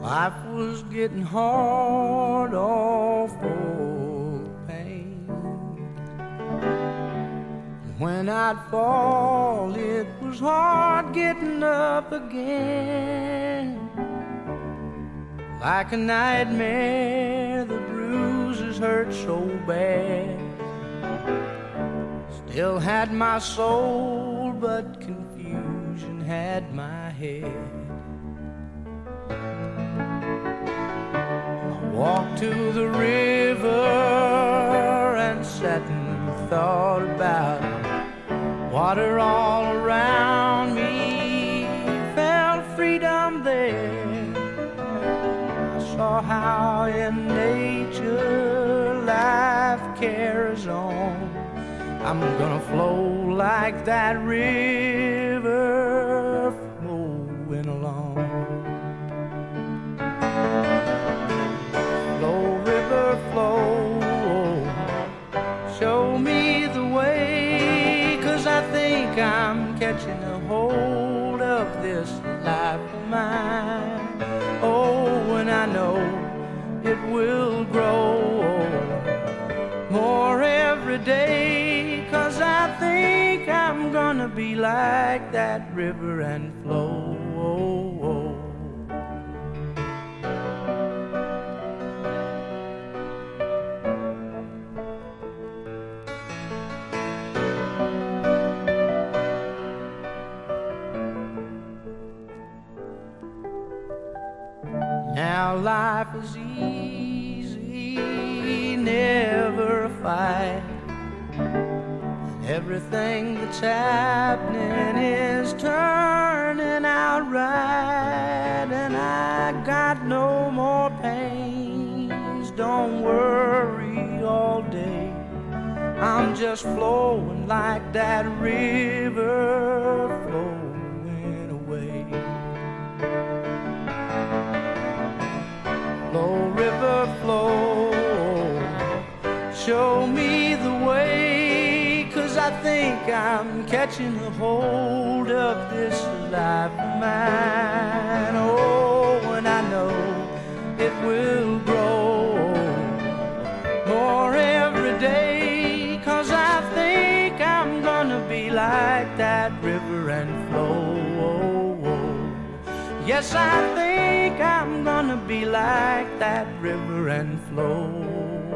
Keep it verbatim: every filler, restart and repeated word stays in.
Life was getting hard, all full of pain. When I'd fall, it was hard getting up again. Like a nightmare, the bruises hurt so bad. Still had my soul, but confusion had my head. I walked to the river and sat and thought about water all around me. Felt freedom there. I saw how in nature life carries on. I'm gonna flow like that river flowing along. Flow, river, flow, show me the way, 'cause I think I'm catching a hold of this life of mine. Oh, and I know it will grow more every day, 'cause I think I'm gonna be like that river and flow. Now life is easy, never a fight. Everything that's happening is turning out right, and I got no more pains. Don't worry all day, I'm just flowing like that river flowing away. Flow, river, flow, show me the way, I think I'm catching a hold of this life of mine. Oh, and I know it will grow more every day, 'cause I think I'm gonna be like that river and flow. Yes, I think I'm gonna be like that river and flow.